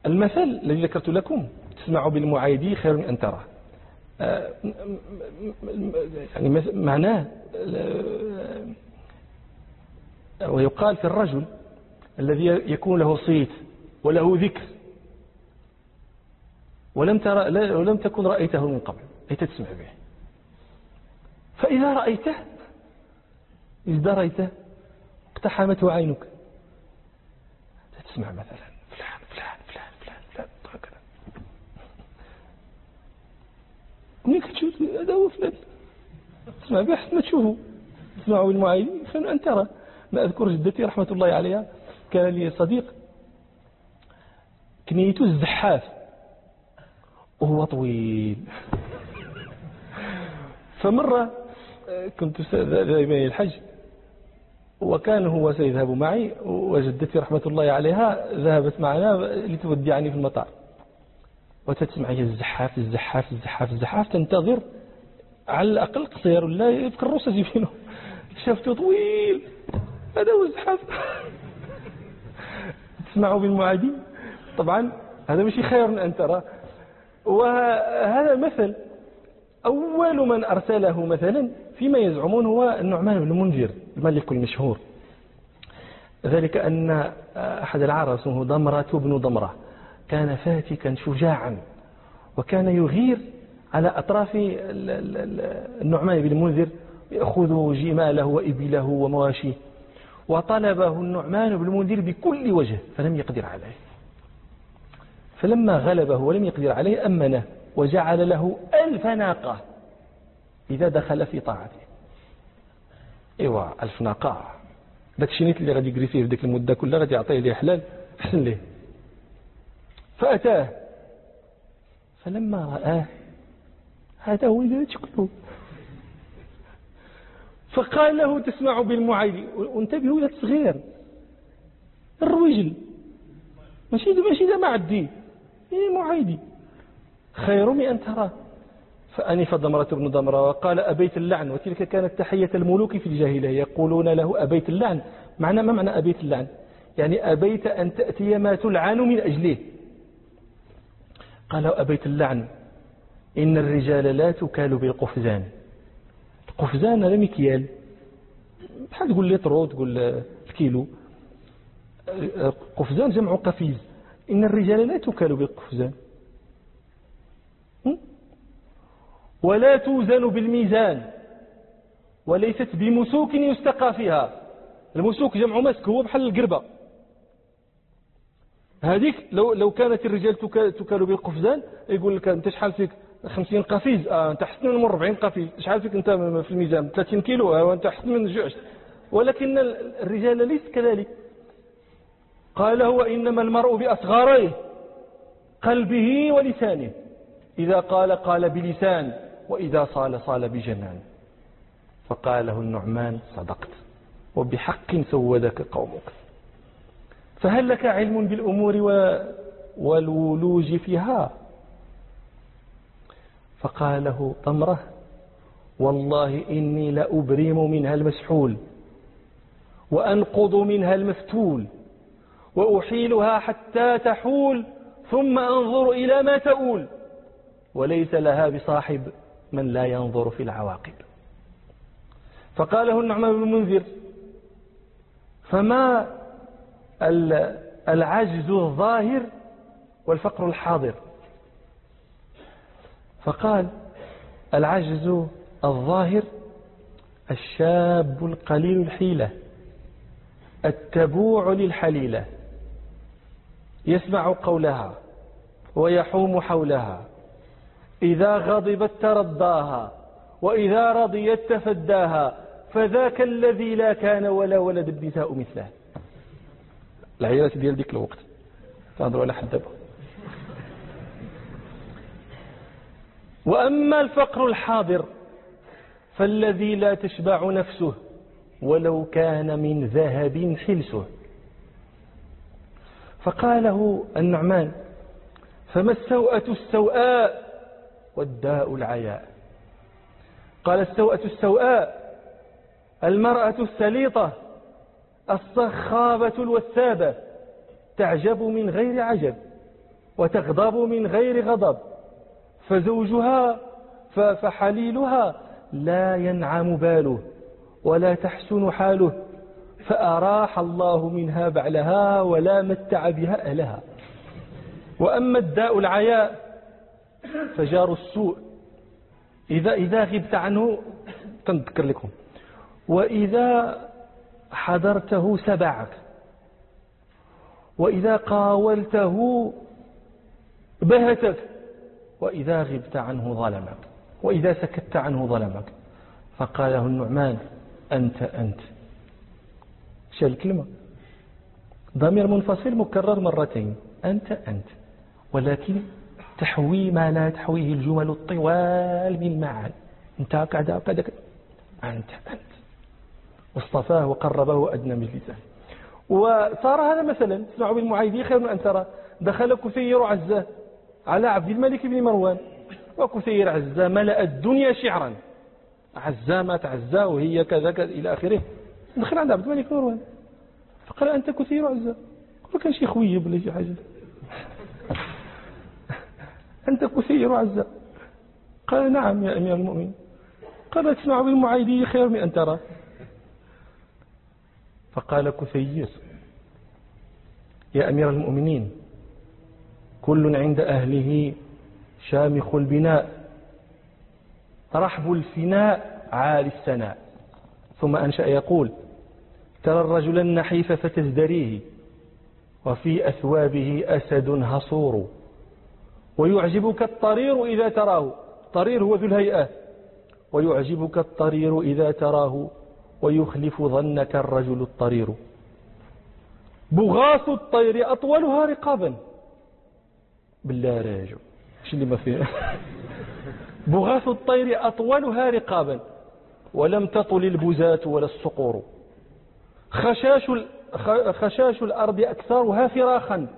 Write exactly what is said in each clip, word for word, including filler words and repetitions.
المثل الذي ذكرت لكم تسمع بالمعايد خير من أن تراه، يعني معناه ويقال في الرجل الذي يكون له صيت وله ذكر ولم ترى ولم تكن رأيته من قبل أي تسمع به، فإذا رأيته ازدريته اقتحمته عينك تسمع مثلا فلان فلان فلان فلان فلان هكذا، منين كتشوف هذا هو فلان تسمع به حتى ما تشوفه، تسمعه بالمعايدين خير أن ترى. ما أذكر جدتي رحمة الله عليها كان لي صديق كنيته الزحاف وهو طويل، فمرة كنت ذاهبا إلى الحج وكان هو سيذهب معي وجدتي رحمة الله عليها ذهبت معنا لتودعني في المطار، وتسمع هي الزحاف الزحاف الزحاف الزحاف تنتظر على الأقل قصير ولا يذكر الروسة جيبينه شافته طويل هذا هو الزحاف. تسمعوا بالمعادي طبعا هذا مش خير من أن ترى. وهذا مثل أول من أرسله مثلا فيما يزعمون هو النعمان بن المنذر الملك المشهور، ذلك أن أحد العرب اسمه ضمرة بن ضمرة كان فاتكا شجاعا وكان يغير على أطراف النعمان بن المنذر يأخذ جماله وإبله ومواشيه، وطلبه النعمان بن المنذر بكل وجه فلم يقدر عليه، فلما غلبه ولم يقدر عليه أمنه وجعل له ألف ناقة إذا دخل في طاعته. إيوا ألف ناقة داك الشنيت اللي غادي يجري فيه في ديك المدة كلها غادي يعطيه ليه حلال أحسن ليه. فأتاه فلما رآه هذا هو اللي تشكله فقال له تسمع بالمعايد، وانتبهوا إلى الصغير الرويجل ماشي ماشي ده ما عدي إيه معايدي خير من أن تراه. فأنف ضمرة بن ضمرة وقال أبيت اللعن، وتلك كانت تحية الملوك في الجاهلية يقولون له أبيت اللعن. معنى ما معنى أبيت اللعن؟ يعني أبيت أن تأتي ما تلعن من أجله. قال أبيت اللعن إن الرجال لا تكال بالقفزان. القفزان هذا مكيال بحال تقول لترو تقول الكيلو، قفزان جمع قفيز. إن الرجال لا تكال بالقفزان ولا توزن بالميزان وليست بمسوك يستقى فيها. المسوك جمع مسك هو بحال القربة هذيك. لو لو كانت الرجال تكال بالقفزان يقول لك انت شحال فيك خمسين قفيز، اه انت حسن من أربعين قفيز. شحال فيك انت في الميزان ثلاثين كيلو، اه انت حسن من جوع. ولكن الرجال ليس كذلك. قال هو إنما المرء بأصغريه قلبه ولسانه، إذا قال قال بلسان وإذا صال صال بجنان. فقال له النعمان صدقت وبحق سودك قومك، فهل لك علم بالأمور والولوج فيها؟ فقال له ضمرة والله إني لأبرم منها المسحول وأنقض منها المفتول وأحيلها حتى تحول ثم أنظر إلى ما تؤول وليس لها بصاحب من لا ينظر في العواقب. فقاله النعمان بن المنذر فما العجز الظاهر والفقر الحاضر؟ فقال العجز الظاهر الشاب القليل الحيلة التبوع للحليلة يسمع قولها ويحوم حولها، إذا غضبت ترضاها وإذا رضيت تفداها، فذاك الذي لا كان ولا ولد النساء مثله. العيالات ديال ديك الوقت تهضروا على حد دابا. وأما الفقر الحاضر فالذي لا تشبع نفسه ولو كان من ذهب حلسه. فقاله النعمان فما السوءة السوءاء والداء العياء؟ قال السوءة السوءاء المرأة السليطة الصخابة الوثابة تعجب من غير عجب وتغضب من غير غضب، فزوجها فحليلها لا ينعم باله ولا تحسن حاله، فأراح الله منها بعلها ولا متع بها أهلها. وأما الداء العياء فجار السوء، إذا إذا غبت عنه تنذكر لكم، وإذا حضرته سبعك، وإذا قاولته بهتك، وإذا غبت عنه ظلمك، وإذا سكت عنه ظلمك. فقال له النعمان أنت أنت. شو الكلمة؟ ضمير منفصل مكرر مرتين، أنت أنت، ولكن تحوي ما لا تحويه الجمل الطوال من معاني. انت كذا كذا أنت أنت، واصطفاه وقربه وأدنى مجلسه. وصار هذا مثلا تسمع بالمعايدي خير من أن ترى دخل كثير عزة على عبد الملك بن مروان، وكثير عزة ملأ الدنيا شعرا، عزة ما تعزى وهي كذا كذا إلى آخره. دخل عند عبد الملك بن مروان فقال أنت كثير عزة، قال كان شي خويب ولا شي حاجة، أنت كثير عزة. قال نعم يا أمير المؤمنين. قال تسمع بالمعايدي خير من أن ترى. فقال كثير يا أمير المؤمنين كل عند أهله شامخ البناء رحب الفناء عالي السناء. ثم أنشأ يقول ترى الرجل النحيف فتزدريه وفي أثوابه أسد هصور، ويعجبك الطرير إذا تراه، الطرير هو ذو الهيئة، ويعجبك الطرير إذا تراه ويخلف ظنك الرجل الطرير. بغاث الطير أطولها رقابا، بالله راجو ايش اللي ما فيه. بغاث الطير أطولها رقابا ولم تطل البزات ولا الصقور. خشاش خشاش الأرض أكثرها فراخا،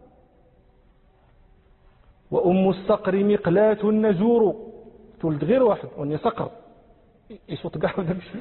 وأم الصقر مقلاة النزور. تولد غير واحد وني صقر يصوت قاع ولا مش.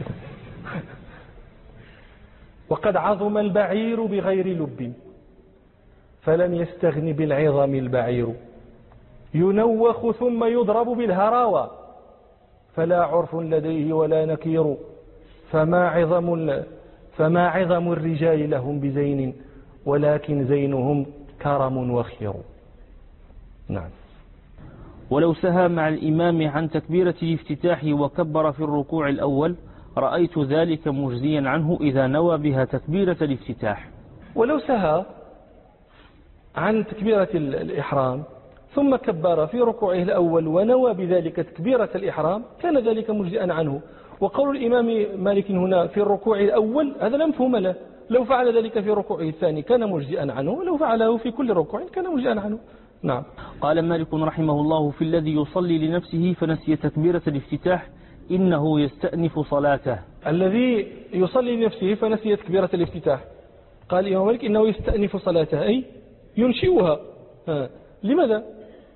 وقد عظم البعير بغير لب فلم يستغن بالعظم البعير. ينوخ ثم يضرب بالهراوى فلا عرف لديه ولا نكير. فما عظم فما عظم الرجال لهم بزين ولكن زينهم كرم وخير. نعم. ولو سهى مع الإمام عن تكبيرة الافتتاح وكبر في الركوع الأول رأيت ذلك مجزيا عنه إذا نوى بها تكبيرة الافتتاح. ولو سهى عن تكبيرة الإحرام ثم كبر في ركوعه الأول ونوى بذلك تكبيرة الإحرام كان ذلك مجزئا عنه. وقول الإمام مالك هنا في الركوع الأول هذا لا مفهوم له، لو فعل ذلك في ركوعه الثاني كان مجزئا عنه، ولو فعله في كل ركوع كان مجزئا عنه. نعم. قال مالك رحمه الله في الذي يصلي لنفسه فنسي تكبيرة الافتتاح إنه يستأنف صلاته. الذي يصلي لنفسه فنسي تكبيرة الافتتاح قال الإمام مالك إنه يستأنف صلاته أي ينشئها. ها. لماذا؟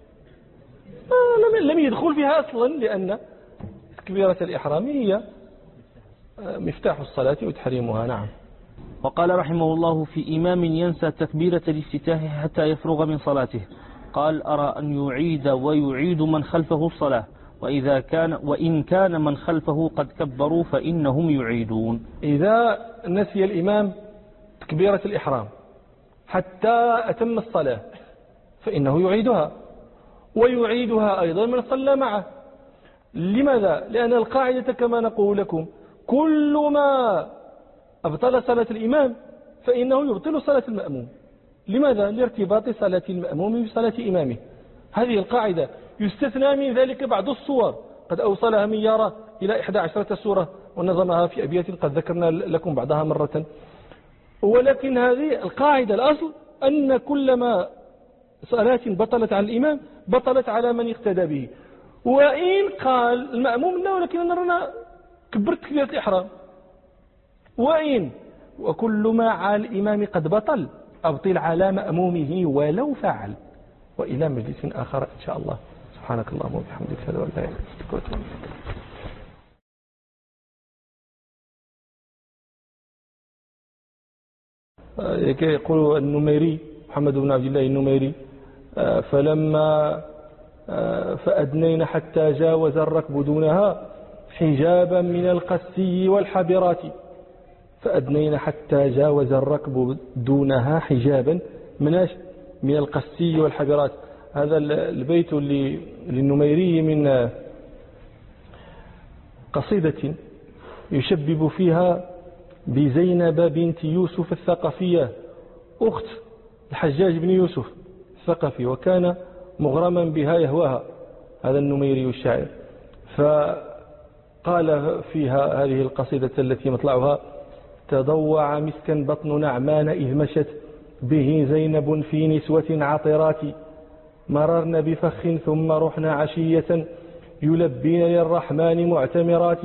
آه لم يدخل فيها أصلا، لأن تكبيرة الإحرام هي مفتاح الصلاة وتحريمها. نعم. وقال رحمه الله في إمام ينسى تكبيرة الافتتاح حتى يفرغ من صلاته قال أرى أن يعيد ويعيد من خلفه الصلاة، وإذا كان وإن كان من خلفه قد كبروا فإنهم يعيدون. إذا نسي الإمام تكبيرة الإحرام حتى أتم الصلاة فإنه يعيدها، ويعيدها أيضا من صلى معه. لماذا؟ لأن القاعدة كما نقول لكم كل ما أبطل صلاة الإمام فإنه يبطل صلاة المأموم. لماذا؟ لارتباط صلاة المأموم بصلاة إمامه. هذه القاعدة. يستثنى من ذلك بعض الصور قد أوصلها ميارة إلى إحدى عشرة سورة ونظمها في أبيات قد ذكرنا لكم بعضها مرة، ولكن هذه القاعدة الأصل أن كلما صلاة بطلت على الإمام بطلت على من اقتدى به. وإن قال المأموم لا ولكن أنا رنا كبرت تكبيرة الإحرام، وإن وكل ما على الإمام قد بطل أبطل على مأمومه ولو فعل. وإلى مجلس آخر إن شاء الله. سبحانك اللهم وبحمدك أشهد أن لا إله إلا أنت. يقول النميري محمد بن عبد الله النميري فلما فأدنين حتى جاوز الركب دونها حجابا من القسي والحبرات. فأدنين حتى جاوز الركب دونها حجابا من من القسي والحبرات. هذا البيت للنميري من قصيدة يشبب فيها بزينب بنت يوسف الثقفية أخت الحجاج بن يوسف الثقفي، وكان مغرما بها يهواها هذا النميري الشاعر. فقال فيها هذه القصيدة التي مطلعها: تضوع مسكا بطن نعمان إذ مشت به زينب في نسوة عطرات، مررن بفخ ثم رحنا عشية يلبين للرحمن معتمرات،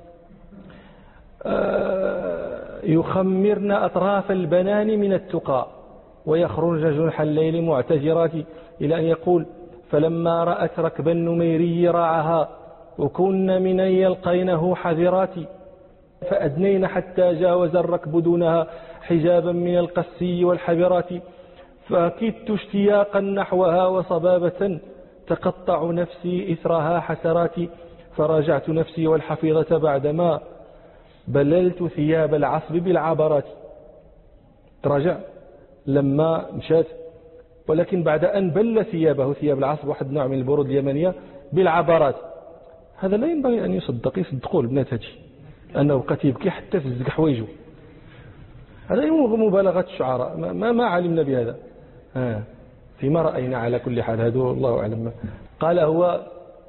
يخمرن أطراف البنان من التقى ويخرجن جنح الليل معتجرات، إلى أن يقول: فلما رأت ركب النميري راعها وكن من أن يلقينه حذرات، فأدنين حتى جاوز الركب دونها حجابا من القسي والحبرات، فكدت اشتياقا نحوها وصبابة تقطع نفسي إثرها حسرات، فراجعت نفسي والحفيظة بعدما بللت ثياب العصب بالعبرات. تراجع لما مشات، ولكن بعد أن بل ثيابه ثياب العصب، واحد نوع من البرود اليمنية، بالعبرات. هذا لا ينبغي أن يصدق، يصدقوا البنات هذه أنه بقى يبكي حتى في الزق حويجه. هذا مبالغة الشعراء، ما ما علمنا بهذا، ها فيما رأينا على كل حال، هذا الله أعلم. قال هو: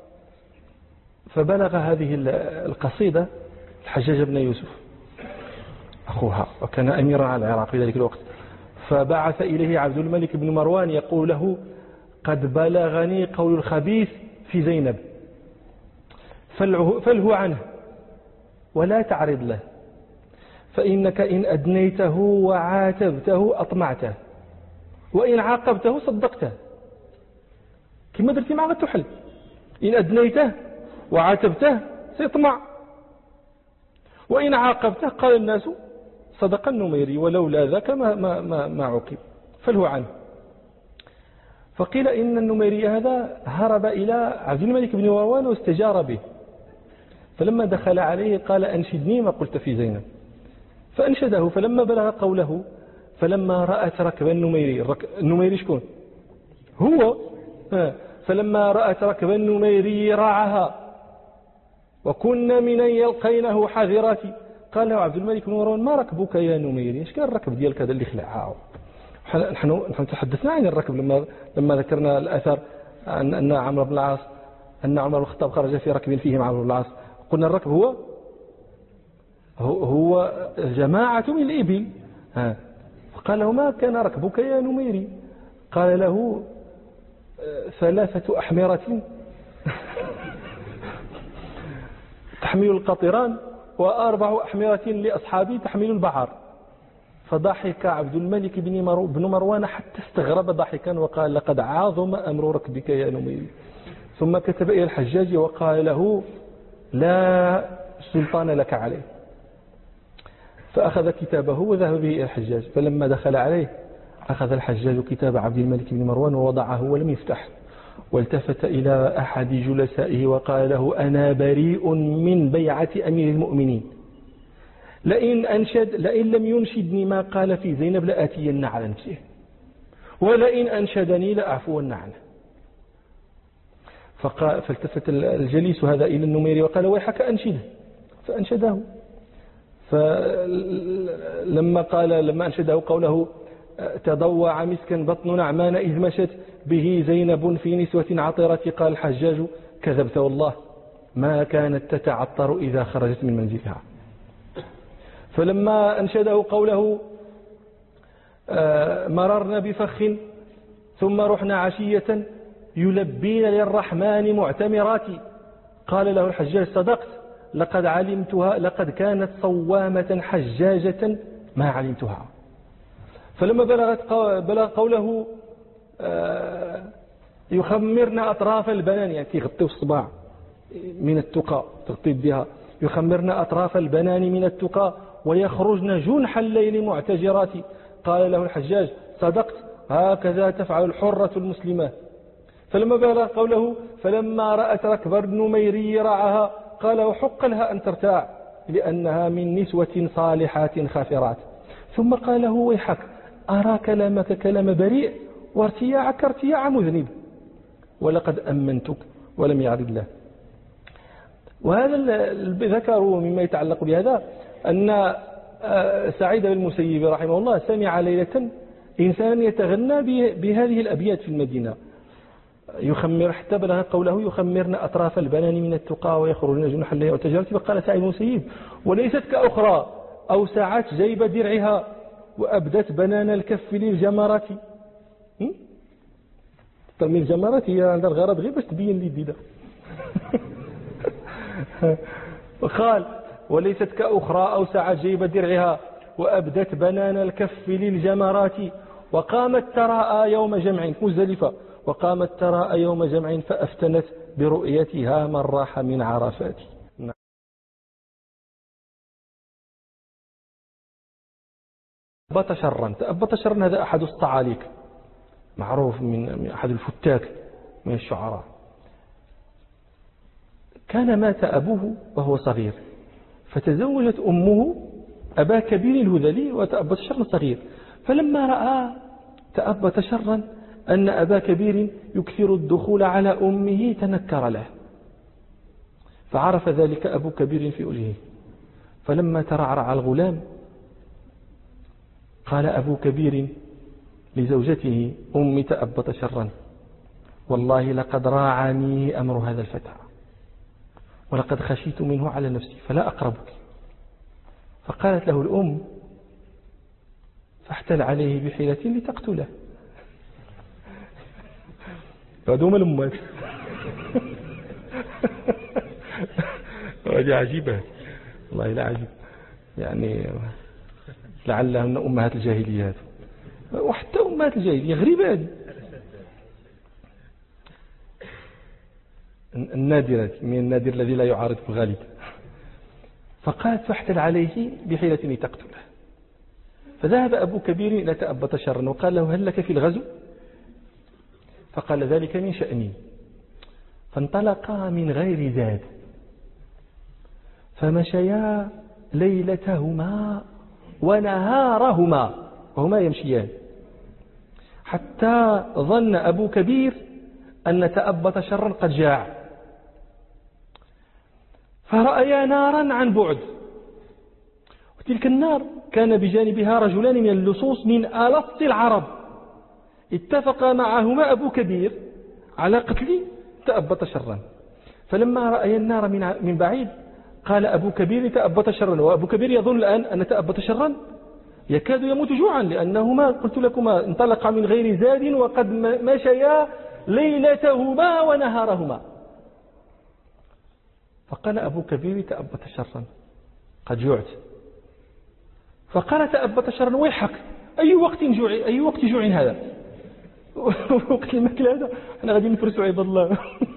فبلغ هذه القصيدة الحجاج بن يوسف أخوها، وكان أميرا على العراق في ذلك الوقت، فبعث إليه عبد الملك بن مروان يقول له: قد بلغني قول الخبيث في زينب فله عنه ولا تعرض له، فإنك إن أدنيته وعاتبته أطمعته، وإن عاقبته صدقته. كما درتي مع غتحل، إن أدنيته وعاتبته سيطمع، وإن عاقبته قال الناس صدق النميري ولولا ذاك ما, ما, ما, ما عوقب، فله عنه. فقيل إن النميري هذا هرب إلى عبد الملك بن مروان واستجار به، فلما دخل عليه قال: أنشدني ما قلت في زينب، فأنشده. فلما بلغ قوله: فلما رأت ركب النميري، النميري شكون؟ هو. فلما رأت ركب النميري راعها وكنا من أن يلقينه حذرات، قال له عبد الملك بن مروان: ما ركبك يا نميري؟ ايش كان الركب ديالك هذا اللي خلعها؟ نحن نحن تحدثنا عن الركب لما لما ذكرنا الأثر أن أن عمرو بن العاص أن عمر بن الخطاب خرج في ركب فيهم عمرو بن العاص، قلنا الركب هو هو جماعة من الإبل. ها فقال له: ما كان ركبك يا نميري؟ قال له: ثلاثة أحمرة تحمل القطران وأربع أحمرة لأصحابي تحمل البحر. فضحك عبد الملك بن مروان حتى استغرب ضحكا وقال: لقد عاظم أمر ركبك يا نميري. ثم كتب إلى الحجاج وقال له: لا سلطان لك عليه. فأخذ كتابه وذهب به إلى الحجاج، فلما دخل عليه أخذ الحجاج كتاب عبد الملك بن مروان ووضعه ولم يفتح، والتفت إلى أحد جلسائه وقال له: أنا بريء من بيعة أمير المؤمنين، لئن, أنشد لئن لم ينشدني ما قال في زينب لآتين على نفسه، ولئن أنشدني لأعفون عنه. فالتفت الجليس هذا إلى النميري وقال: ويحك أنشده، فأنشده. فلما قال لما أنشده قوله: تضوع مسكا بطن نعمان إذ مشت به زينب في نسوة عطرة، قال الحجاج: كذبت والله، ما كانت تتعطر إذا خرجت من منزلها. فلما أنشده قوله: مررنا بفخ ثم رحنا عشية يلبين للرحمن معتمرات، قال له الحجاج: صدقت، لقد علمتها، لقد كانت صوامة حجاجة ما علمتها. فلما بلغت بلغ قوله: يخمرن أطراف البنان، يعني يغطي الصباع من التقى، تغطي بها، يخمرن أطراف البنان من التقى ويخرجن جنح الليل معتجرات، قال له الحجاج: صدقت، هكذا تفعل الحرة المسلمة. فلما بلغ قوله فلما رأت ركب النميري رعاها قال وحق لها أن ترتاع لأنها من نسوة صالحات خافرات. ثم قال له ويحك أرى كلامك كلام بريء وارتياعك ارتياع مذنب ولقد أمنتك ولم يعرض له. وهذا ذكروا مما يتعلق بهذا أن سعيد بن المسيب رحمه الله سمع ليلة إنسان يتغنى بهذه الأبيات في المدينة يخمر حتى بلغ قوله يخمرن أطراف البنان من التقى ويخرجن جنح الليل والتجارة. فقال سعيد بن المسيب وليست كأخرى أوسعت جيب درعها وأبدت بنان الكف للجمرات. ترمي الجمرات هي عندها الغرض غير باش تبين لي ديدا. وقال وليست كأخرى أوسعت جيب درعها وأبدت بنان الكف للجمرات وقامت تراءى يوم جمع مزدلفة وقامت تراءى يوم جمع فأفتنت برؤيتها من راح من عرفات. تأبط شرا تأبط شرا هذا أحد الصعاليك معروف من أحد الفتاك من الشعراء. كان مات أبوه وهو صغير فتزوجت أمه أبا كبير الهذلي وتأبط شرا صغير. فلما رأى تأبط شرا أن أبا كبير يكثر الدخول على أمه تنكر له فعرف ذلك أبو كبير في وجهه. فلما ترعرع الغلام قال أبو كبير لزوجته أمي تأبط شرا والله لقد راعني أمر هذا الفتى ولقد خشيت منه على نفسي فلا أقربك. فقالت له الأم فاحتل عليه بحيلة لتقتله. هذوما الأمات. هذه عجيبة والله لا عجيب يعني لعلهن أمهات الجاهليات وحتى أمهات الجاهلية غريبة هذه النادرة من النادر الذي لا يعارض في الغالب. فقالت فاحتل عليه بحيلة لتقتله. فذهب أبو كبير إلى تأبط شرا وقال له هل لك في الغزو؟ فقال ذلك من شأني. فانطلقا من غير زاد فمشيا ليلتهما ونهارهما وهما يمشيان حتى ظن أبو كبير أن تأبط شرا قد جاع فرأيا نارا عن بعد وتلك النار كان بجانبها رجلان من اللصوص من ألص العرب اتفق معهما أبو كبير على قتل تأبط شرا. فلما رأي النار من بعيد قال أبو كبير تأبط شرا وأبو كبير يظن الآن أن تأبط شرا يكاد يموت جوعا لأنهما قلت لكما انطلق من غير زاد وقد مشيا ليلتهما ونهارهما. فقال أبو كبير تأبط شرا قد جوعت. فقال تأبط شرا ويحك أي وقت جوع أي وقت جوع هذا وقت الماكل هذا أنا غادي نفرسوا عباد الله.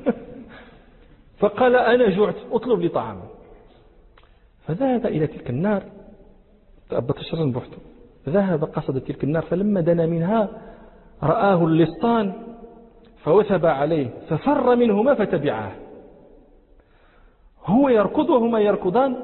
فقال أنا جوعت أطلب لي طعام. فذهب إلى تلك النار تأبط شرا بحته. ذهب قصد تلك النار فلما دنا منها رآه اللصان فوثب عليه ففر منهما فتبعاه هو يركض وهما يركضان.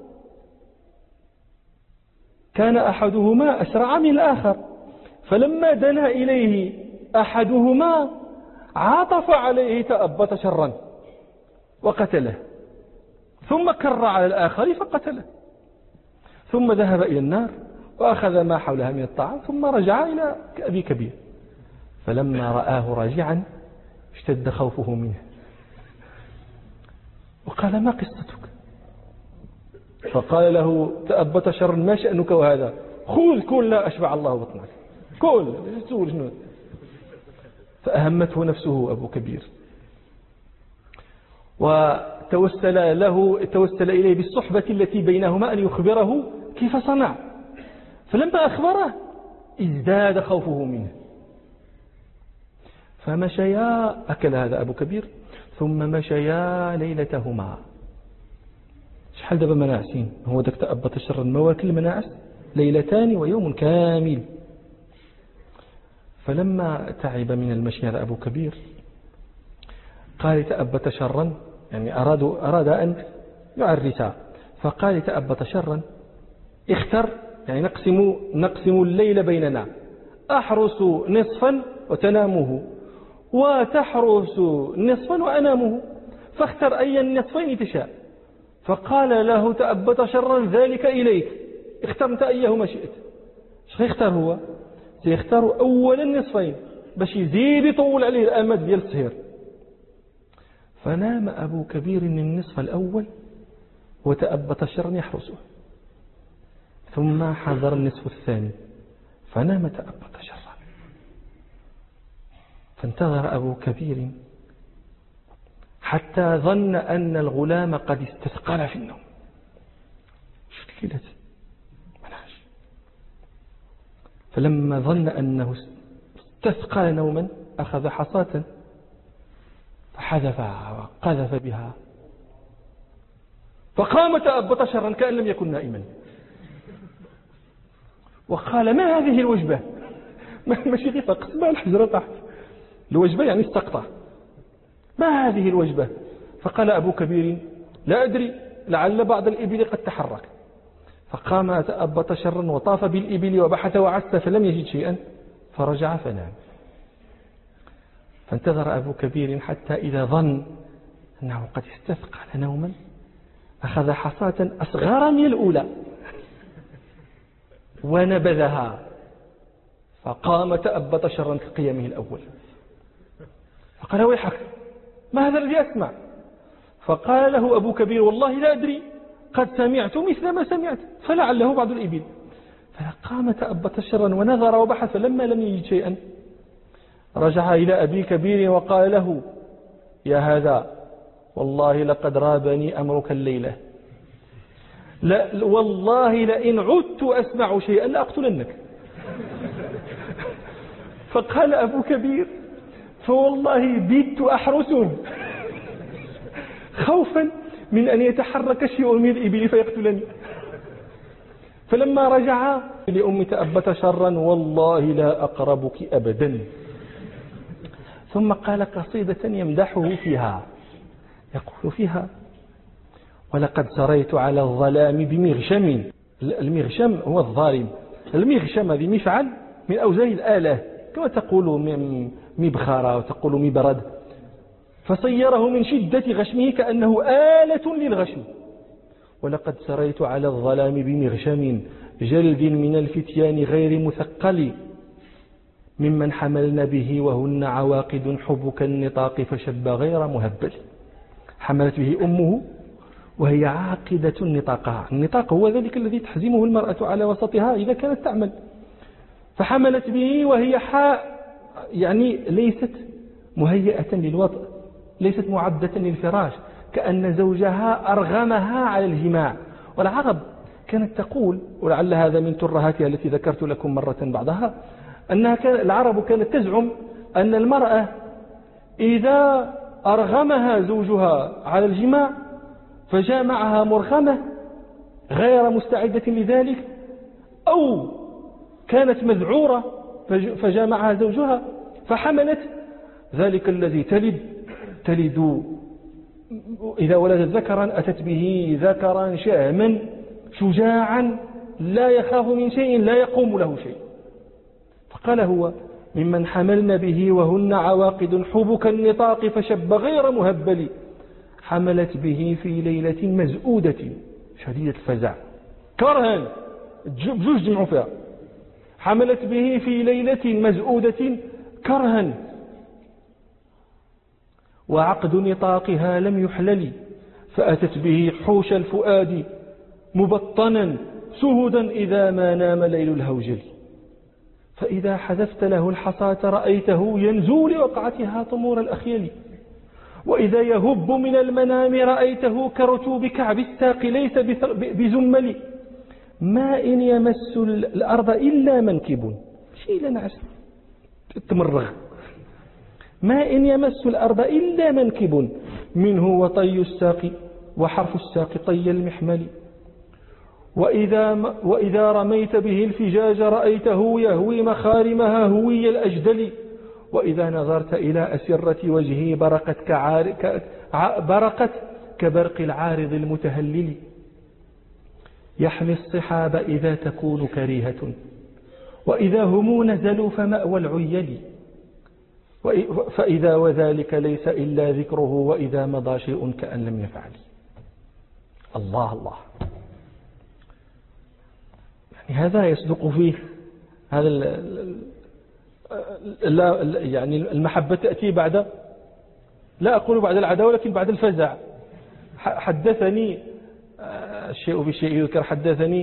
كان أحدهما أسرع من الآخر فلما دنا إليه أحدهما عاطف عليه تأبط شرا وقتله ثم كر على الآخر فقتله ثم ذهب إلى النار وأخذ ما حولها من الطعام ثم رجع إلى أبي كبير. فلما رآه راجعا اشتد خوفه منه وقال ما قصتك؟ فقال له تأبط شر ما شأنك وهذا؟ خذ كل لا أشبع الله بطنك كل تقول شنو. فأهمته نفسه أبو كبير وتوسل له توسل إليه بالصحبة التي بينهما أن يخبره كيف صنع. فلما أخبره ازداد خوفه منه فمشيا أكل هذا أبو كبير ثم مشيا ليلتهما. شحال دابا مناعسين هو داك تأبط شر المواكل المناعس ليلتان ويوم كامل. فلما تعب من المشي هذا أبو كبير قال تأبت شرا، يعني أرادوا أراد أن يعرسها، فقال تأبت شرا اختر، يعني نقسم, نقسم الليل بيننا، أحرس نصفا وتنامه وتحرس نصفا وأنامه، فاختر أي النصفين تشاء. فقال له تأبت شرا ذلك إليك، اخترت أيهما شئت. شو يختار هو؟ سيختار أول النصفين باش يزيد يطول عليه الأمد ديال السهير. فنام أبو كبير النصف الأول وتأبت شرا يحرسه، ثم حضر النصف الثاني فنام تأبت شرا. فانتظر أبو كبير حتى ظن أن الغلام قد استثقل في النوم. شفت ليلة مناش. فلما ظن أنه استثقل نوما أخذ حصاة فحذفها وقذف بها، فقام تأبط شرا كأن لم يكن نائما، وقال ما هذه الوجبة؟ ماشي غير فقسمها الحجرة تحت، الوجبة يعني استقطع، ما هذه الوجبة؟ فقال أبو كبير لا أدري، لعل بعض الإبل قد تحرك. فقام تأبط شرا وطاف بالإبل وبحث وعس فلم يجد شيئا، فرجع فنام. فانتظر أبو كبير حتى إذا ظن أنه قد استثقل نوما أخذ حصاة أصغر من الأولى ونبذها، فقام تأبط شرا كقيامه الأول. فقال ويحك ما هذا الذي أسمع؟ فقال له أبو كبير والله لا أدري، قد سمعت مثل ما سمعت فلعله بعض الإبل. فقام تأبط شرا ونظر وبحث، لما لم يجد شيئا رجع إلى أبي كبير وقال له يا هذا والله لقد رابني أمرك الليلة، لا والله لئن عدت أسمع شيئا لأقتلنك. فقال أبو كبير فوالله بيت أحرسه خوفا من أن يتحرك شيء من الإبل فيقتلني. فلما رجع لأم تأبت شرا والله لا أقربك أبدا. ثم قال قصيدة يمدحه فيها، يقول فيها ولقد سريت على الظلام بمغشم. المغشم هو الظالم، المغشم هذه مفعل من أوزان الآلة، كما تقول مبخرة وتقول مبرد، فصيره من شدة غشمه كأنه آلة للغشم. ولقد سريت على الظلام بمغشم جلد من الفتيان غير مثقل، ممن حملن به وهن عواقد حبك النطاق فشب غير مهبل. حملت به أمه وهي عاقدة النطاقها، النطاق هو ذلك الذي تحزمه المرأة على وسطها إذا كانت تعمل، فحملت به وهي حاء يعني ليست مهيئة للوطء، ليست معدة للفراش، كأن زوجها أرغمها على الجماع. والعرب كانت تقول، ولعل هذا من ترهاتها التي ذكرت لكم مرة بعضها، أنها كان العرب كانت تزعم أن المرأة إذا أرغمها زوجها على الجماع فجامعها مرغمة غير مستعدة لذلك، أو كانت مذعورة فجامعها زوجها فحملت، ذلك الذي تلد تلد إذا ولدت ذكرا أتت به ذكرا شاما شجاعا لا يخاف من شيء لا يقوم له شيء. فقال هو ممن حملن به وهن عواقد حبك النطاق فشب غير مهبل. حملت به في ليلة مزؤودة شديدة الفزع كرها، بجوج جمعوا فيها، حملت به في ليلة مزؤودة كرها وعقد نطاقها لم يحلل، فأتت به حوش الفؤاد مبطنا سهدا إذا ما نام ليل الهوجل. فإذا حذفت له الحصاة رأيته ينزو لوقعتها طمور الأخيل، وإذا يهب من المنام رأيته كرتوب كعب الساق ليس بزمل. ما إن يمس الأرض إلا منكب، شيء لنعس تمرغ، ما إن يمس الأرض إلا منكب، منه وطي الساق وحرف الساق طي المحمل. وإذا, وإذا رميت به الفجاج رأيته يهوي مخارمها هوي الأجدل وإذا نظرت إلى أسرة وجهه برقت, كعار ك... برقت كبرق العارض المتهلل يحمي الصحاب إذا تكون كريهة وإذا هم نزلوا فمأوى العيل فإذا وذلك ليس إلا ذكره وإذا مضى شيء كأن لم يفعل. الله الله، يعني هذا يصدق فيه هذا لا يعني المحبة تأتي بعد، لا أقول بعد العداوة ولكن بعد الفزع. حدثني الشيء بشيء يذكر، حدثني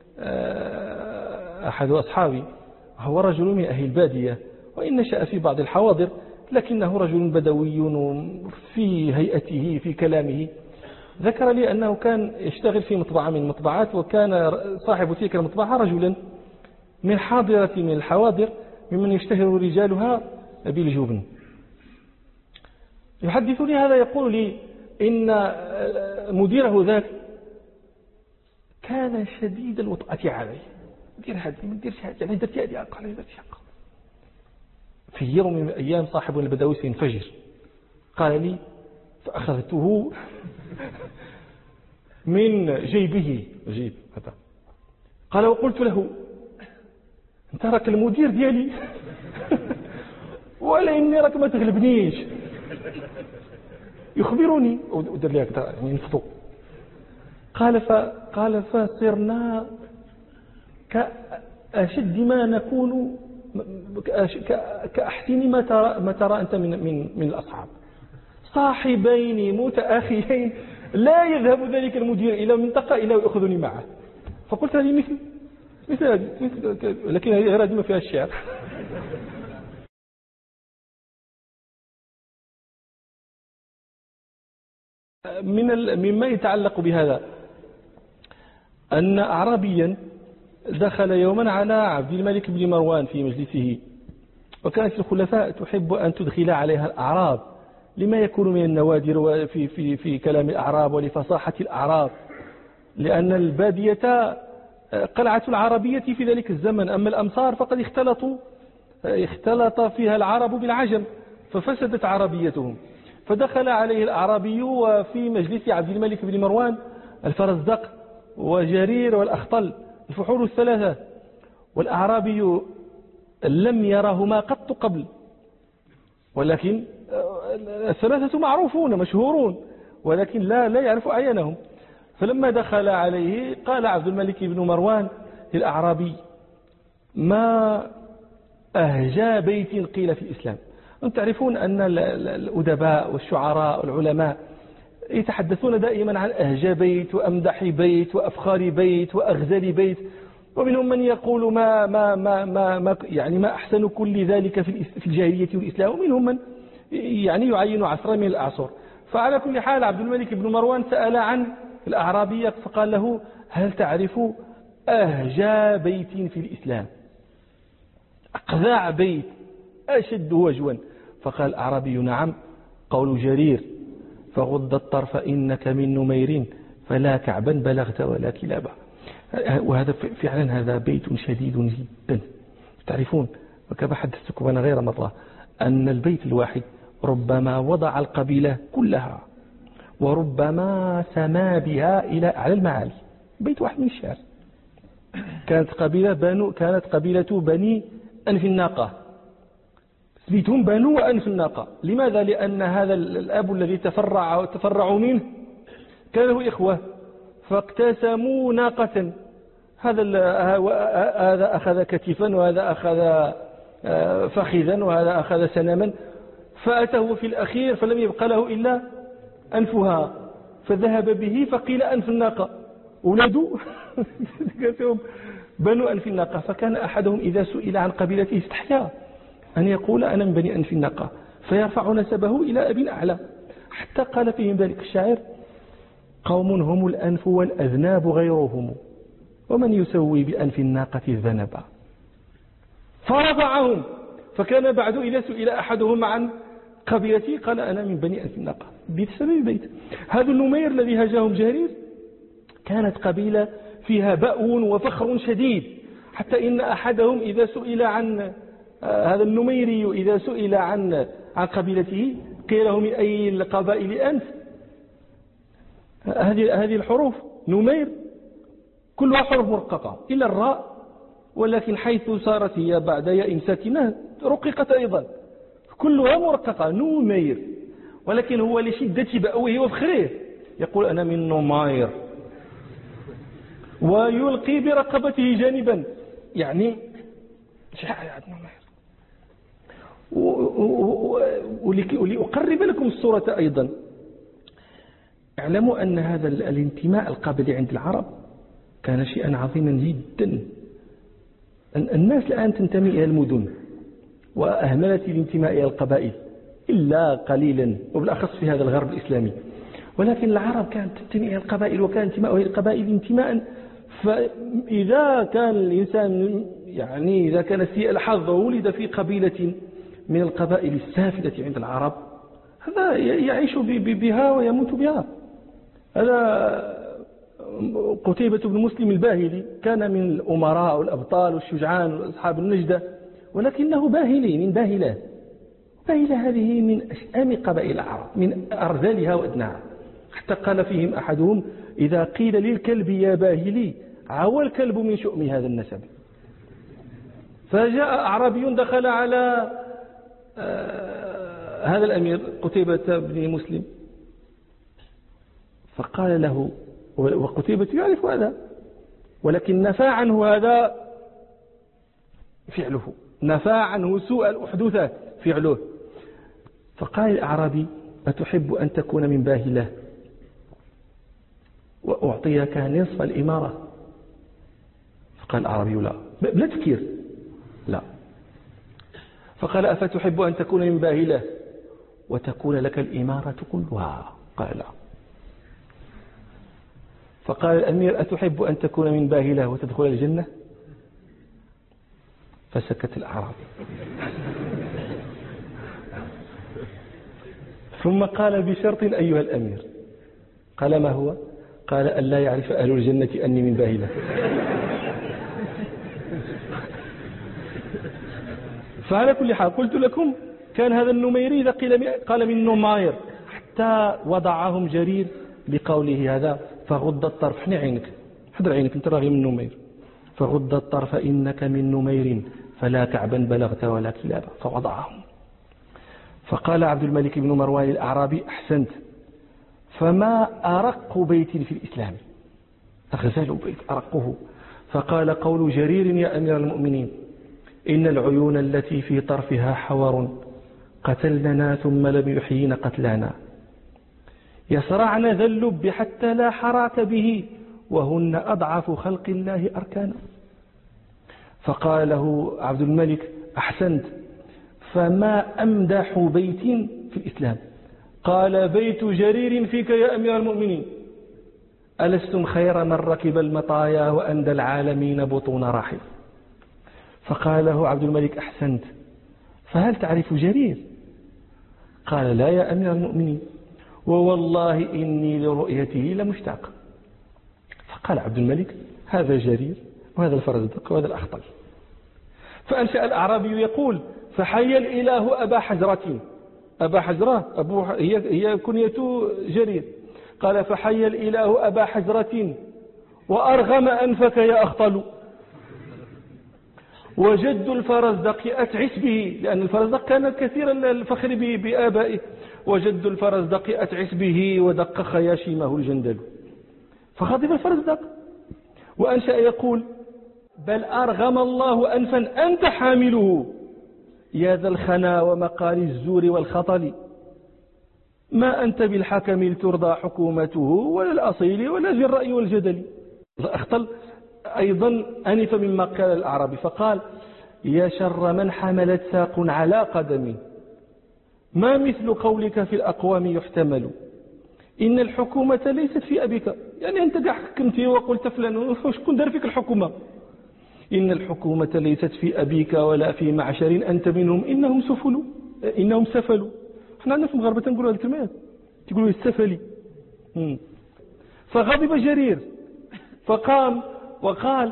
أحد أصحابي هو رجل من أهل البادية وإن نشأ في بعض الحواضر لكنه رجل بدوي في هيئته في كلامه. ذكر لي أنه كان يشتغل في مطبعة من المطبعات وكان صاحب تلك المطبعة رجلا من حاضرة من الحواضر ممن يشتهر رجالها بالجبن. يحدثني هذا يقول لي إن مديره ذاك كان شديد الوطأة عليه، دير هذه من دير هذه يعني درتي هذه قال لي درتي حق. في يوم من الأيام صاحب البدوي سينفجر، قال لي فأخذته من جيبه جيب هذا، قال وقلت له انت راك المدير ديالي ولا اني راك ما تغلبنيش. يخبرني ودير لي هكذا يعني نفضوا. قال فقال فصرنا كأشد ما نكون كأحسن ما ترى ما ترى أنت من من من الأصحاب، صاحبين متأخيين لا يذهب ذلك المدير إلى منطقة إلا ويأخذني معه. فقلت هذه مثل مثل هذه مثل، لكن هذه ما فيها الشعر. من مما يتعلق بهذا أن أعرابيا دخل يوما على عبد الملك بن مروان في مجلسه، وكانت الخلفاء تحب أن تدخل عليها الأعراب لما يكون من النوادر في, في, في كلام الأعراب ولفصاحة الأعراب، لأن البادية قلعة العربية في ذلك الزمن، أما الأمصار فقد اختلطوا اختلط فيها العرب بالعجم ففسدت عربيتهم. فدخل عليه الأعرابي وفي مجلس عبد الملك بن مروان الفرزدق وجرير والأخطل الفحول الثلاثة، والأعرابي لم يرهما قط قبل، ولكن الثلاثة معروفون مشهورون ولكن لا لا يعرف أعيانهم. فلما دخل عليه قال عبد الملك بن مروان للأعرابي ما أهجى بيت قيل في الإسلام. أنتم تعرفون أن الأدباء والشعراء والعلماء يتحدثون دائما عن أهجى بيت وأمدح بيت وأفخار بيت وأغزل بيت، ومنهم من يقول ما ما ما ما, ما يعني ما أحسن كل ذلك في الجاهلية والإسلام، ومنهم من يعني يعين عصر من الأعصر. فعلى كل حال عبد الملك بن مروان سأل عن الأعرابية فقال له هل تعرف أهجى بيت في الإسلام، أقذع بيت أشد وجوا؟ فقال الأعرابي نعم، قول جرير فغض الطرف إنك من نمير فلا كعبا بلغت ولا كلابا. وهذا فعلا هذا بيت شديد جدا. تعرفون وكما حدثتكم أنا غير مرة أن البيت الواحد ربما وضع القبيلة كلها وربما سما بها إلى أعلى المعالي. بيت واحد من الشعر. كانت قبيلة بنو كانت قبيلة بني أنف الناقة، بيتهم بنو أنف الناقة. لماذا؟ لأن هذا الأب الذي تفرع تفرعوا منه كان له إخوة فاقتسموا ناقة، هذا هذا أخذ كتفا وهذا أخذ فخذا وهذا أخذ سنما، فأتاه في الأخير فلم يبقى له إلا أنفها فذهب به فقيل أنف الناقة، ولدوا بنو أنف الناقة. فكان أحدهم إذا سئل عن قبيلته استحيا أن يقول أنا من بني أنف الناقة فيرفع نسبه إلى أبي أعلى، حتى قال فيهم ذلك الشاعر قوم هم الأنف والأذناب غيرهم ومن يسوي بأنف الناقة الذنبا. فرفعهم، فكان بعد إذا سئل أحدهم عن قبيلته قال أنا من بني أنف الناقة بسبب بيت. هذا النمير الذي هجاهم جرير كانت قبيلة فيها بأو وفخر شديد، حتى إن أحدهم إذا سئل عن هذا النميري إذا سئل عن عن قبيلته قيل له من أي القبائل أنت؟ هذه هذه الحروف نمير كلها حروف مرققة إلا الراء، ولكن حيث صارت هي بعد ياء ساكنة رققت أيضا، كلها مرققة نمير، ولكن هو لشدة بأوه وفخره يقول أنا من نمير، ويلقي برقبته جانبا يعني شاعر نمير. ولأقرب لكم الصورة أيضا، اعلموا أن هذا الانتماء القبلي عند العرب كان شيئا عظيما جدا. الناس الآن تنتمي إلى المدن وأهملت الانتماء إلى القبائل إلا قليلا، وبالأخص في هذا الغرب الإسلامي، ولكن العرب كانت تنتمي إلى القبائل وكان انتماء إلى القبائل انتماء. فإذا كان الإنسان يعني إذا كان سيء الحظ وولد في قبيلة من القبائل السافلة عند العرب، هذا يعيش بها ويموت بها. هذا قتيبة بن مسلم الباهلي كان من الأمراء والأبطال والشجعان وأصحاب النجدة، ولكنه باهلي من باهلة. باهلة هذه من أشأم قبائل العرب، من أرذلها وأدناها، حتى قال فيهم أحدهم إذا قيل للكلب يا باهلي عوى الكلب من شؤم هذا النسب. فجاء أعرابي دخل على آه هذا الأمير قتيبة بن مسلم فقال له، وقتيبة يعرف هذا ولكن نفى عنه هذا فعله، نفى عنه سوء الأحدث فعله. فقال الأعرابي أتحب أن تكون من باهلة وأعطيك نصف الإمارة؟ فقال الأعرابي لا، بلا تفكير لا. فقال أفتحب أن تكون من باهلة وتكون لك الإمارة كلها؟ قال لا. فقال الأمير أتحب أن تكون من باهلة وتدخل الجنة؟ فسكت الأعرابي. ثم قال بشرط أيها الأمير. قال ما هو؟ قال أن لا يعرف أهل الجنة أني من باهلة. فعلى كل حال قلت لكم كان هذا النميري إذا قال من نمير، حتى وضعهم جرير لقوله هذا فغض الطرف، حني عينك حضر عينك انت راغي من نمير، فغض الطرف إنك من نمير فلا كعبا بلغت ولا كلابا، فوضعهم. فقال عبد الملك بن مروان الأعرابي أحسنت، فما أرق بيت في الإسلام، أغزال بيت أرقه. فقال قول جرير يا أمير المؤمنين إن العيون التي في طرفها حور قتلنا ثم لم يحيين قتلانا، يصرعن ذا اللب حتى لا حراك به وهن أضعف خلق الله أركانا. فقال له عبد الملك أحسنت، فما أمدح بيت في الإسلام؟ قال بيت جرير فيك يا أمير المؤمنين، ألستم خير من ركب المطايا وأندى العالمين بطون راحل. فقال له عبد الملك أحسنت، فهل تعرف جرير؟ قال لا يا أمير المؤمنين، ووالله إني لرؤيته لمشتاق. فقال عبد الملك هذا جرير وهذا الفرزدق وهذا الأخطل. فأنشأ الأعرابي يقول فحي الإله أبا حجرة، أبا حجرة أبو هي هي كنية جرير. قال فحي الإله أبا حجرة وأرغم أنفك يا أخطل، وجد الفرزدق أتعس به، لأن الفرزدق كان كثير الفخر بآبائه، وجد الفرزدق أتعس به ودق خياشيمه الجندل. فغضب الفرزدق وأنشأ يقول بل أرغم الله أنفا أنت حامله يا ذا الخنا ومقال الزور والخطل، ما أنت بالحكم لترضى حكومته ولا الأصيل ولا ذي الرأي والجدل. أخطل أيضا أنف مما قال الأعرابي فقال يا شر من حملت ساق على قدم، ما مثل قولك في الأقوام يحتمل، إن الحكومة ليست في أبيك، يعني أنت قاعد حكمتي وقلت فلان شكون دار فيك الحكومة، إن الحكومة ليست في أبيك ولا في معشر أنت منهم إنهم سفلوا إنهم سفلوا. احنا عندنا في المغرب نقولوا هذه الكلمات تقولوا السفلي. فغضب جرير فقام وقال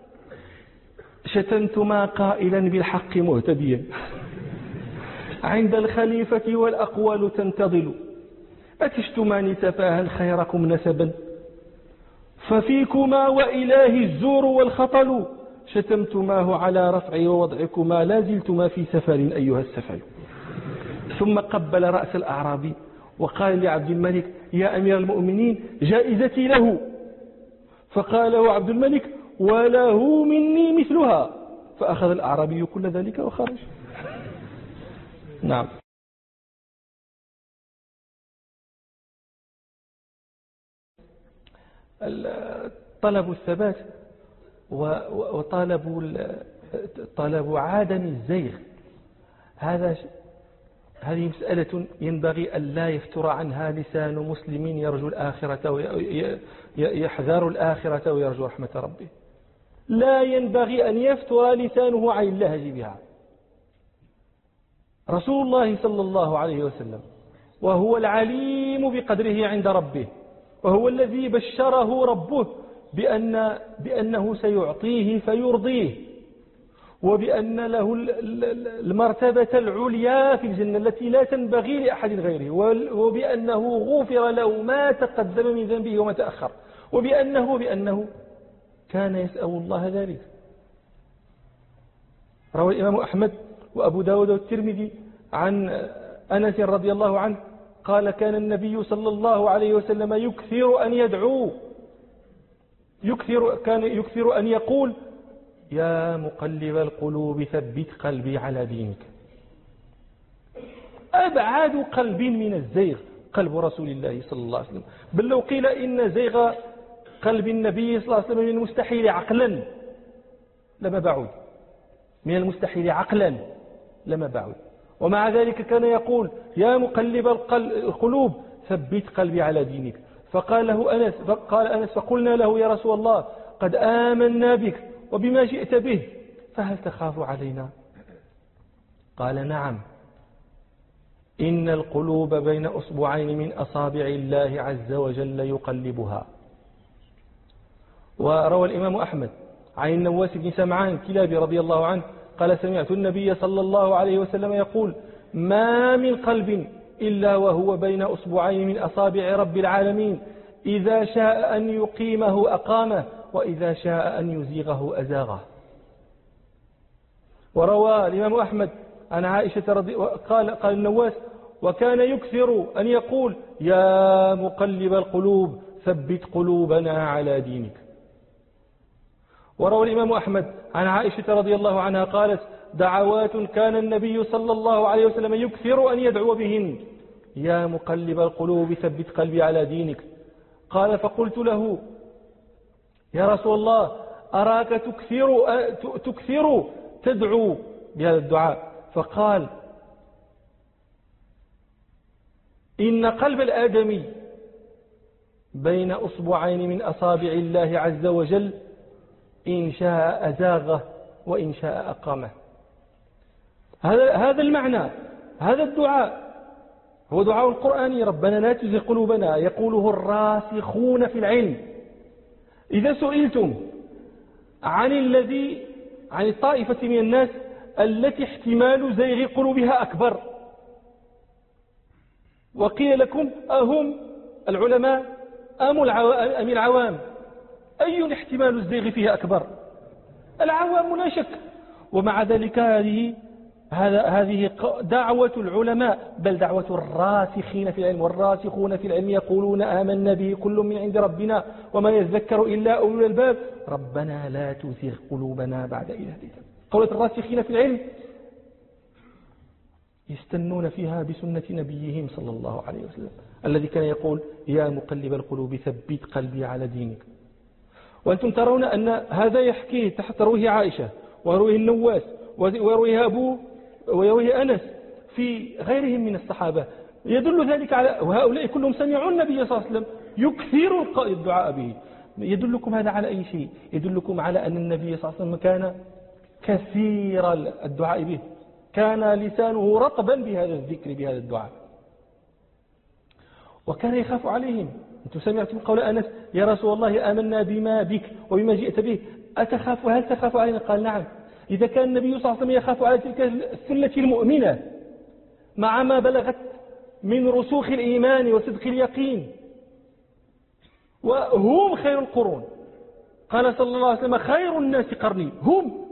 شتمتما قائلا بالحق مهتديا عند الخليفة والأقوال تنتظل أتشتمان تفاها خيركم نسبا ففيكما وإله الزور والخطل شتمتماه على رفع ووضعكما لا زلتما في سفر أيها السفل. ثم قبل رأس الأعرابي وقال لعبد الملك يا أمير المؤمنين جائزتي له. فقال له عبد الملك وله مني مثلها. فأخذ الأعرابي كل ذلك وخرج. نعم. طلب الثبات وطلب طلب عدم الزيغ هذا هذه مسألة ينبغي أن لا يفتر عنها لسان مسلم يرجو الآخرة ويحذر الآخرة ويرجو رحمة ربه. لا ينبغي أن يفتر لسانه عن اللهج بها. رسول الله صلى الله عليه وسلم وهو العليم بقدره عند ربه وهو الذي بشره ربه بأن بأنه سيعطيه فيرضيه وبأن له المرتبة العليا في الجنة التي لا تنبغي لأحد غيره وبأنه غفر له ما تقدم من ذنبه وما تأخر وبأنه بأنه كان يسأل الله ذلك. روى الإمام أحمد وأبو داود والترمذي عن أنس رضي الله عنه قال كان النبي صلى الله عليه وسلم يكثر أن يدعو يكثر كان يكثر أن يقول يا مقلب القلوب ثبت قلبي على دينك. أبعد قلب من الزيغ قلب رسول الله صلى الله عليه وسلم. بل لو قيل إن زيغ قلب النبي صلى الله عليه وسلم من المستحيل عقلا لما بعد من المستحيل عقلا لما بعد. ومع ذلك كان يقول يا مقلب القلوب ثبت قلبي على دينك. فقال له أنس فقال أنس فقلنا له يا رسول الله قد آمنا بك وبما جئت به فهل تخاف علينا؟ قال نعم إن القلوب بين أصبعين من أصابع الله عز وجل يقلبها. وروى الإمام أحمد عن النواس بن سمعان كلابي رضي الله عنه قال سمعت النبي صلى الله عليه وسلم يقول ما من قلب إلا وهو بين أصبعين من أصابع رب العالمين إذا شاء أن يقيمه أقامه وإذا شاء أن يزيغه أزاغه. وروى الإمام أحمد عن عائشة رضي قال قال النواس وكان يكثر أن يقول يا مقلب القلوب ثبت قلوبنا على دينك. وروى الإمام أحمد عن عائشة رضي الله عنها قالت دعوات كان النبي صلى الله عليه وسلم يكثر أن يدعو بهن يا مقلب القلوب ثبت قلبي على دينك. قال فقلت له يا رسول الله أراك تكثر, تكثر تدعو بهذا الدعاء. فقال إن قلب الآدمي بين أصبعين من أصابع الله عز وجل إن شاء أزاغه وإن شاء أقامه. هذا هذا المعنى. هذا الدعاء هو دعاء القرآني ربنا لا تزغ قلوبنا يقوله الراسخون في العلم. إذا سئلتم عن الذي عن الطائفة من الناس التي احتمال زيغ قلوبها أكبر وقيل لكم أهم العلماء أم العوام أي احتمال الزيغ فيها أكبر؟ العوام لا شك. ومع ذلك هذه هذه دعوة العلماء بل دعوة الراسخين في العلم. والراسخون في العلم يقولون آمنا به كل من عند ربنا وما يذكر إلا أولو الألباب ربنا لا تزغ قلوبنا بعد إذ هديتنا. قولة الراسخين في العلم يستنون فيها بسنة نبيهم صلى الله عليه وسلم الذي كان يقول يا مقلب القلوب ثبت قلبي على دينك. وأنتم ترون أن هذا يحكيه تحت رويه عائشة ورويه النواس ويرويه أبوه ويرويه أنس في غيرهم من الصحابة. يدل ذلك على وهؤلاء كلهم سمعوا النبي صلى الله عليه وسلم يكثر الدعاء به. يدلكم هذا على أي شيء؟ يدلكم على أن النبي صلى الله عليه وسلم كان كثير الدعاء به كان لسانه رطبا بهذا الذكر بهذا الدعاء وكان يخاف عليهم أنتم سمعتم قول أنس يا رسول الله آمنا بما بك وبما جئت به أتخاف هل تخاف علينا؟ قال نعم. إذا كان النبي صلى الله عليه وسلم يخاف على تلك السلة المؤمنة مع ما بلغت من رسوخ الإيمان وصدق اليقين وهم خير القرون، قال صلى الله عليه وسلم خير الناس قرني هم،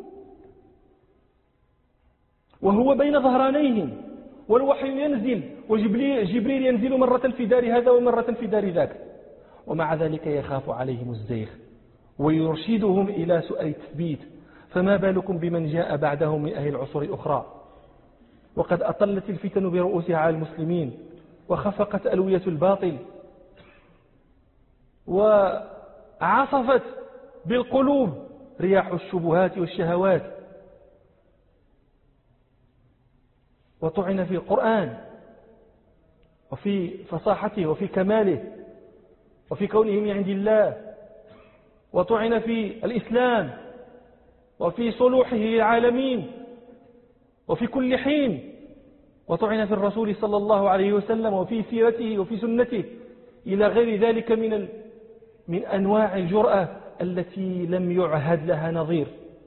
وهو بين ظهرانيهم والوحي ينزل وجبريل ينزل مرة في دار هذا ومرة في دار ذاك، ومع ذلك يخاف عليهم الزيغ ويرشدهم إلى سؤال التثبيت. فما بالكم بمن جاء بعدهم من أهل العصور الأخرى وقد أطلت الفتن برؤوسها على المسلمين وخفقت ألوية الباطل وعصفت بالقلوب رياح الشبهات والشهوات، وطعن في القرآن وفي فصاحته وفي كماله وفي كونه من عند الله، وطعن في الإسلام وفي صلوحه للعالمين وفي كل حين، وطعن في الرسول صلى الله عليه وسلم وفي سيرته وفي سنته إلى غير ذلك من من أنواع الجرأة التي لم يعهد لها نظير.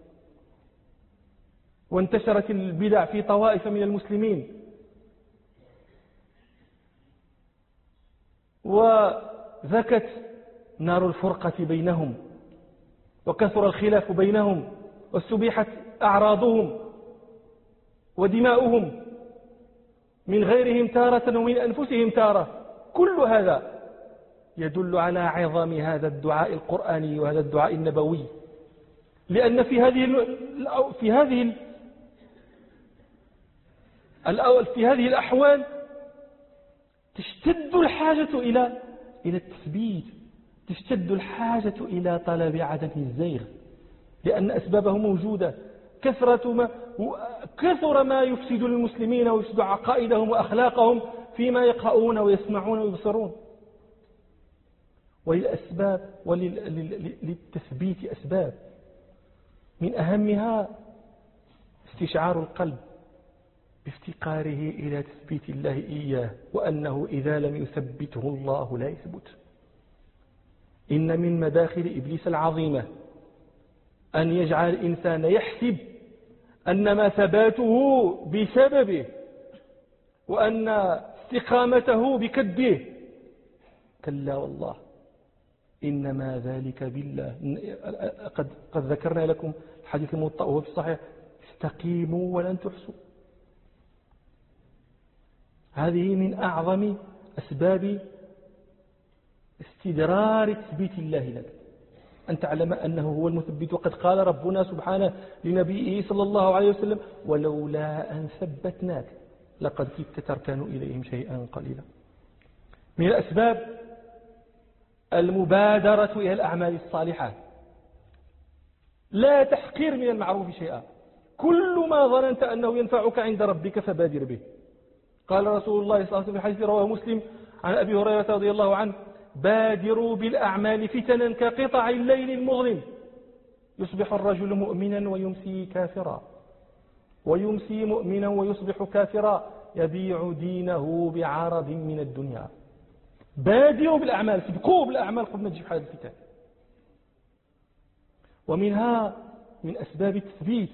وانتشرت البدع في طوائف من المسلمين، وذكت نار الفرقة بينهم، وكثر الخلاف بينهم، واستبيحت أعراضهم ودماؤهم من غيرهم تارة ومن أنفسهم تارة. كل هذا يدل على عظم هذا الدعاء القرآني وهذا الدعاء النبوي، لأن في هذه في هذه في هذه الأحوال تشتد الحاجة إلى إلى التثبيت، تشتد الحاجة إلى طلب عدم الزيغ، لأن أسبابه موجودة. كثرة ما كثر ما يفسد المسلمين ويفسد عقائدهم وأخلاقهم فيما يقرؤون ويسمعون ويبصرون. وللأسباب وللتثبيت أسباب، من أهمها استشعار القلب بافتقاره إلى تثبيت الله إياه، وأنه إذا لم يثبته الله لا يثبت. إن من مداخل إبليس العظيمة أن يجعل الإنسان يحسب أنما ثباته بسببه وأن استقامته بكده. كلا والله، إنما ذلك بالله. قد, قد ذكرنا لكم الحديث الموطأ وهو في الصحيح: استقيموا ولن تحسوا. هذه من أعظم أسباب استدرار تثبيت الله لك، أن تعلم أنه هو المثبت. وقد قال ربنا سبحانه لنبيه صلى الله عليه وسلم: ولولا أن ثبتناك لقد كدت تركن إليهم شيئا قليلا. من الأسباب المبادرة إلى الأعمال الصالحة، لا تحقير من المعروف شيئا، كل ما ظننت أنه ينفعك عند ربك فبادر به. قال رسول الله صلى الله عليه وسلم في حديث رواه مسلم عن أبي هريرة رضي الله عنه: بادروا بالأعمال فتنا كقطع الليل المظلم، يصبح الرجل مؤمنا ويمسي كافرا، ويمسي مؤمنا ويصبح كافرا، يبيع دينه بعرض من الدنيا. بادروا بالأعمال، سبقوا بالأعمال قبل ما تجيب حال الفتن. ومنها من أسباب التثبيت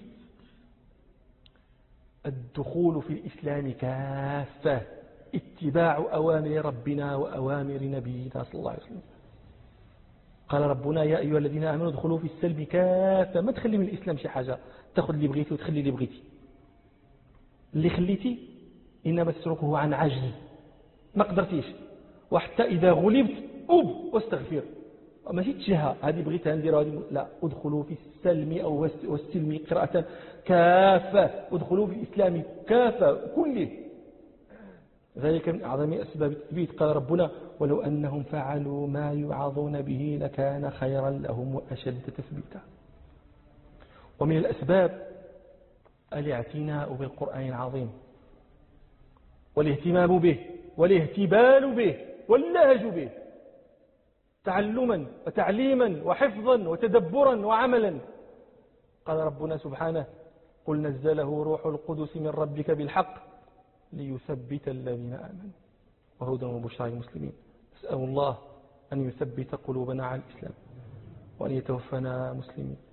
الدخول في الإسلام كافة، اتباع أوامر ربنا وأوامر نبينا صلى الله عليه وسلم. قال ربنا: يا أيها الذين آمنوا ادخلوا في السلم كافة. ما تخلي من الإسلام شي حاجة، تأخذ اللي بغيتي وتخلي اللي بغيتي. اللي خليتي إنما تتركه عن عجز، ما قدرتيش، وحتى إذا غلبت أب واستغفر، ماشي تجهة هذه بغيتها نديرها هذه لا. ادخلوا في السلم أو والسلم قراءة كافة، ادخلوا في الإسلام كافة كله. ذلك من أعظم أسباب التثبيت. قال ربنا: ولو أنهم فعلوا ما يوعظون به لكان خيرا لهم وأشد تثبيتا. ومن الأسباب الاعتناء بالقرآن العظيم والاهتمام به والاهتبال به واللهج به، تعلما وتعليما وحفظا وتدبرا وعملا. قال ربنا سبحانه: قل نزله روح القدس من ربك بالحق ليثبت الذين آمنوا وهدى وبشرى للمسلمين. نسأل الله أن يثبت قلوبنا على الإسلام وأن يتوفنا مسلمين.